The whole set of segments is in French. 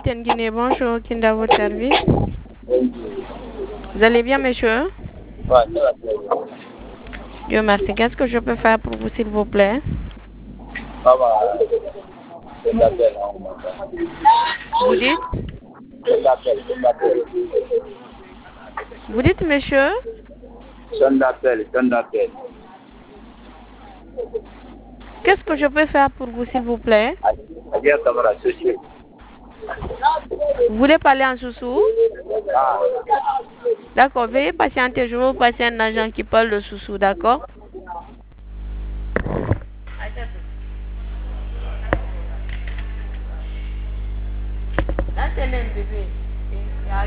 MTN Guinée, bonjour, Kinda, votre service. Vous allez bien, monsieur? Ouais, ça va. Dieu merci. Qu'est-ce que je peux faire pour vous, s'il vous plaît? Ça va. Je t'appelle, hein, Vous dites? je t'appelle. Vous dites, monsieur? Sonne d'appel. Qu'est-ce que je peux faire pour vous, s'il vous plaît? Adieu, camarade, ceci. Vous voulez parler en sous-sous? Ah, D'accord, veuillez patienter. Je vais vous passer un agent qui parle de sous-sous, d'accord? Là, c'est même bébé. Il arrive.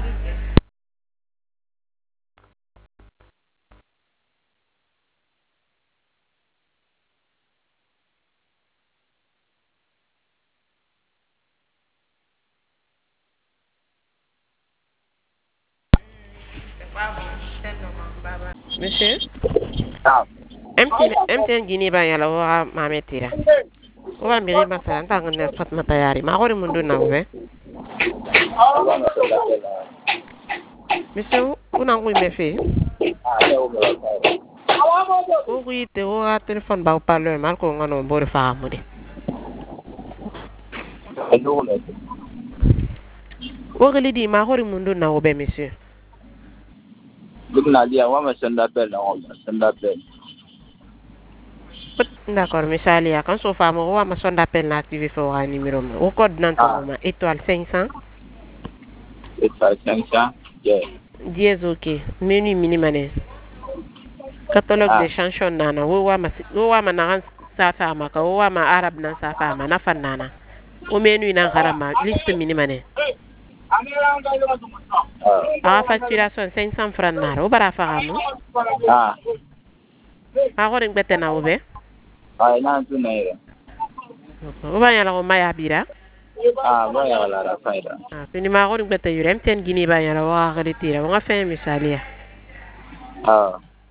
Monsieur? ah. MTN Guinea ba yala wa mametira. Wa mbiri masala ntanga ne Fatma tayari. Ma gori mundu na ube. Monsieur, una ngui mefe. O gui te o a telephone ba parler mal ko ngano bori fa amudi. O gili di ma gori mundu na ube monsieur. D'accord, monsieur Alia, quand on fait mon ma son d'appel na activé pour un numéro. Au code nan to étoile 500. Étoile 500, yeah. Dièse ok. Menu minimane. Catalogue de chansons nana. Wo wa ma naran safa maka. Wo wa ma arab nan safa ma na fan nana. O menu nan garama liste minimane. Facturation 500 francs nara. O bara fagamu. Ah. Ma ko ring bete na obe. Ay, nan tu naira. O ba yala ko maya bira. Ah, bon, ya la faida. Ah, fini ma ko ring bete yure MTN Guinea ba yala wa ga retira. Wa fa misalia. Ah.